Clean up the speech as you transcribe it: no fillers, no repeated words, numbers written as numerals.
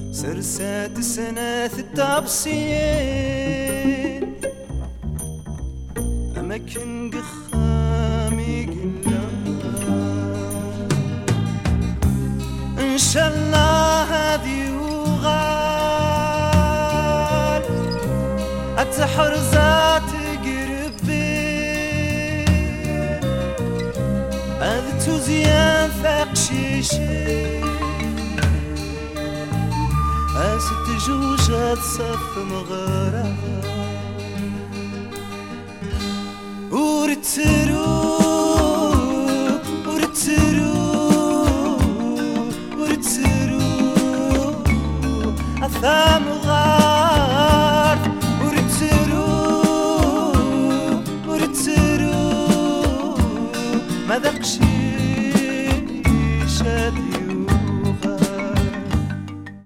سرسات سنة التابسين أماكن قخامي قلنا إن شاء الله هذي وغال التحرزات قربين أذتو زيان ثاق شيشين ست جوجات صف مغرى ورترو ورترو ورترو